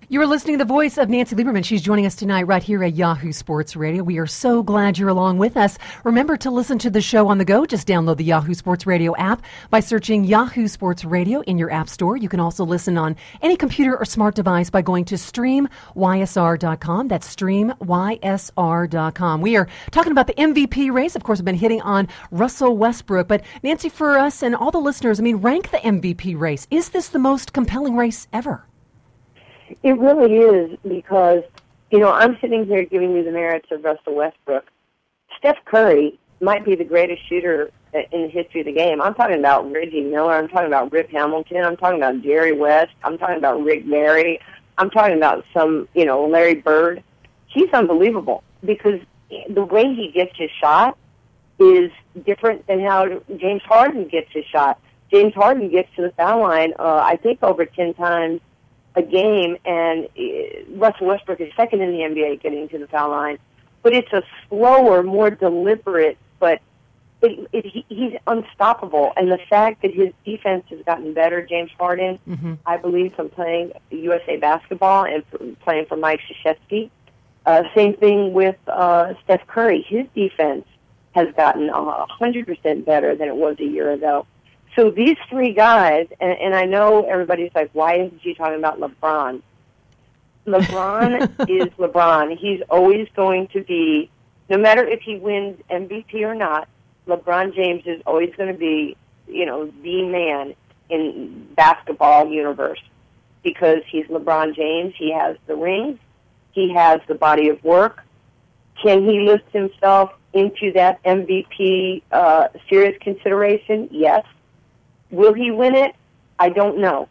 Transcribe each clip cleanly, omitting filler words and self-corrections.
You're listening to the voice of Nancy Lieberman. She's joining us tonight right here at Yahoo Sports Radio. We are so glad you're along with us. Remember to listen to the show on the go. Just download the Yahoo Sports Radio app by searching Yahoo Sports Radio in your app store. You can also listen on any computer or smart device by going to streamysr.com. That's streamysr.com. We are talking about the MVP race. Of course, I've been hitting on Russell Westbrook. But Nancy, for us and all the listeners, rank the MVP race. Is this the most compelling race ever? It really is because, I'm sitting here giving you the merits of Russell Westbrook. Steph Curry might be the greatest shooter in the history of the game. I'm talking about Reggie Miller. I'm talking about Rip Hamilton. I'm talking about Jerry West. I'm talking about Rick Barry. I'm talking about Larry Bird. He's unbelievable because the way he gets his shot is different than how James Harden gets his shot. James Harden gets to the foul line, I think, over 10 times a game, and Russell Westbrook is second in the NBA getting to the foul line. But it's a slower, more deliberate, but he's unstoppable. And the fact that his defense has gotten better, James Harden, I believe, from playing USA basketball and playing for Mike Krzyzewski. Same thing with Steph Curry. His defense has gotten 100% better than it was a year ago. So these three guys, and I know everybody's like, why isn't she talking about LeBron? LeBron is LeBron. He's always going to be, no matter if he wins MVP or not, LeBron James is always going to be, the man in basketball universe because he's LeBron James. He has the rings. He has the body of work. Can he lift himself into that MVP serious consideration? Yes. Will he win it? I don't know.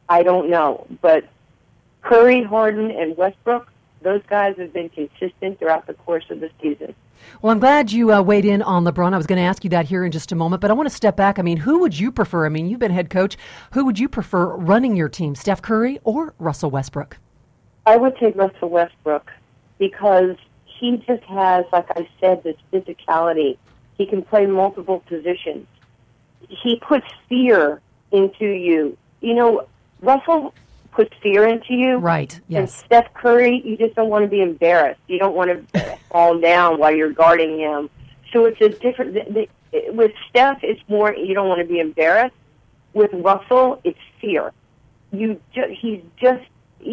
But Curry, Harden, and Westbrook, those guys have been consistent throughout the course of the season. Well, I'm glad you weighed in on LeBron. I was going to ask you that here in just a moment, but I want to step back. Who would you prefer? You've been head coach. Who would you prefer running your team, Steph Curry or Russell Westbrook? I would take Russell Westbrook because he just has, like I said, this physicality. He can play multiple positions. He puts fear into you. Russell puts fear into you. Right, yes. And Steph Curry, you just don't want to be embarrassed. You don't want to fall down while you're guarding him. So it's a different... With Steph, it's more you don't want to be embarrassed. With Russell, it's fear. He's just,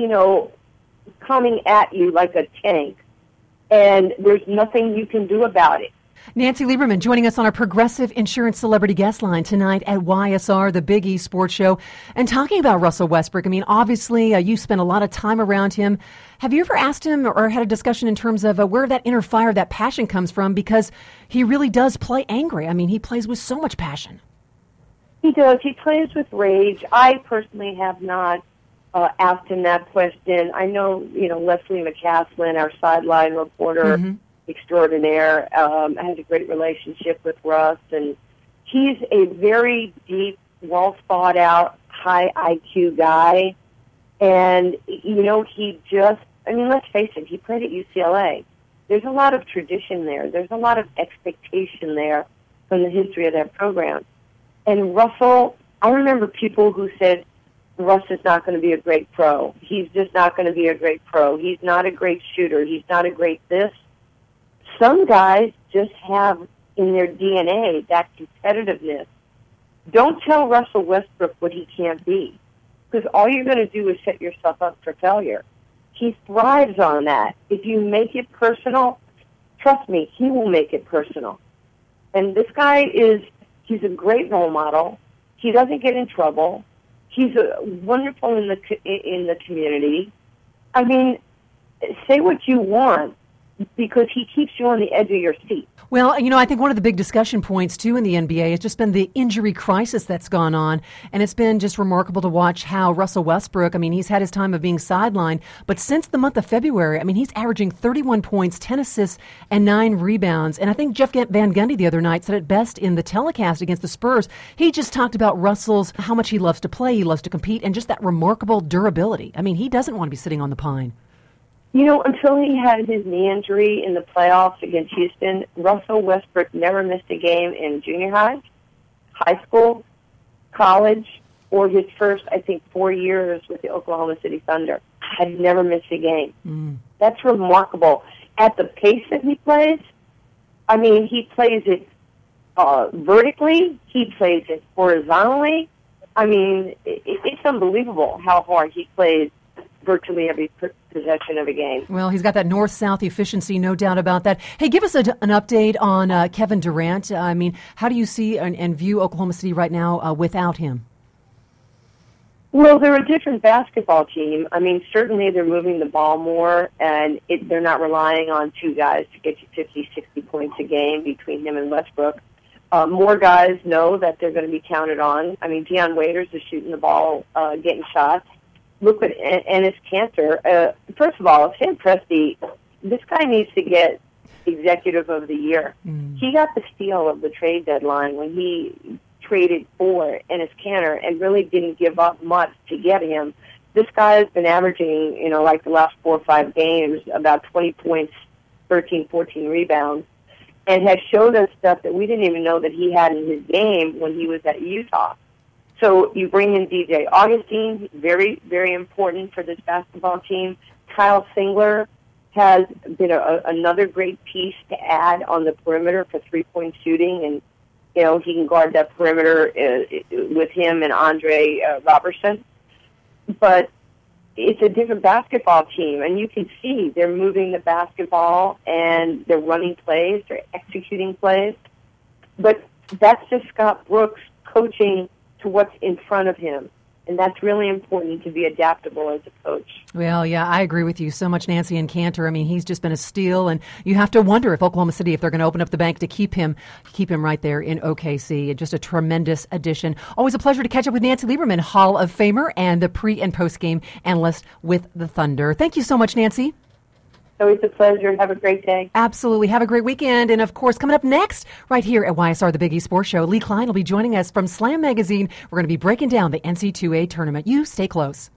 coming at you like a tank. And there's nothing you can do about it. Nancy Lieberman joining us on our Progressive Insurance Celebrity Guest Line tonight at YSR, the Big East Sports Show, and talking about Russell Westbrook. Obviously, you spent a lot of time around him. Have you ever asked him or had a discussion in terms of where that inner fire, that passion comes from? Because he really does play angry. He plays with so much passion. He does. He plays with rage. I personally have not asked him that question. I know, Leslie McCaslin, our sideline reporter, extraordinaire, has a great relationship with Russ, and he's a very deep, well-thought-out, high IQ guy, and, he just, let's face it, he played at UCLA. There's a lot of tradition there. There's a lot of expectation there from the history of that program. And Russell, I remember people who said, Russ is not going to be a great pro. He's just not going to be a great pro. He's not a great shooter. He's not a great this. Some guys just have in their DNA that competitiveness. Don't tell Russell Westbrook what he can't be, because all you're going to do is set yourself up for failure. He thrives on that. If you make it personal, trust me, he will make it personal. And this guy he's a great role model. He doesn't get in trouble. He's wonderful in the community. Say what you want, because he keeps you on the edge of your seat. Well, I think one of the big discussion points, too, in the NBA has just been the injury crisis that's gone on. And it's been just remarkable to watch how Russell Westbrook, he's had his time of being sidelined. But since the month of February, he's averaging 31 points, 10 assists, and 9 rebounds. And I think Jeff Van Gundy the other night said it best in the telecast against the Spurs. He just talked about Russell's, how much he loves to play, he loves to compete, and just that remarkable durability. He doesn't want to be sitting on the pine. Until he had his knee injury in the playoffs against Houston, Russell Westbrook never missed a game in junior high school, college, or his first, 4 years with the Oklahoma City Thunder. had never missed a game. That's remarkable. At the pace that he plays, I mean, he plays it vertically. He plays it horizontally. I mean, it's unbelievable how hard he plays virtually every possession of a game. Well, he's got that north-south efficiency, no doubt about that. Hey, give us an update on Kevin Durant. I mean, how do you see and view Oklahoma City right now without him? Well, they're a different basketball team. I mean, certainly they're moving the ball more, and they're not relying on two guys to get you 50, 60 points a game between him and Westbrook. More guys know that they're going to be counted on. I mean, Deion Waiters is shooting the ball, getting shots. Look at Enes Kanter. First of all, Sam Presti, this guy needs to get Executive of the Year. He got the steal of the trade deadline when he traded for Enes Kanter and really didn't give up much to get him. This guy has been averaging, like the last 4 or 5 games, about 20 points, 13, 14 rebounds, and has showed us stuff that we didn't even know that he had in his game when he was at Utah. So you bring in DJ Augustine, very, very important for this basketball team. Kyle Singler has been another great piece to add on the perimeter for three-point shooting, and he can guard that perimeter with him and Andre Robertson. But it's a different basketball team, and you can see they're moving the basketball and they're running plays, they're executing plays. But that's just Scott Brooks coaching to what's in front of him. And that's really important to be adaptable as a coach. Well, yeah, I agree with you so much, Nancy and Kanter. I mean, he's just been a steal, and you have to wonder if Oklahoma City, if they're going to open up the bank to keep him right there in OKC. Just a tremendous addition. Always a pleasure to catch up with Nancy Lieberman, Hall of Famer and the pre- and post-game analyst with the Thunder. Thank you so much, Nancy. Always a pleasure. Have a great day. Absolutely. Have a great weekend. And, of course, coming up next, right here at YSR The Big East Sports Show, Lee Klein will be joining us from Slam Magazine. We're going to be breaking down the NC2A tournament. You stay close.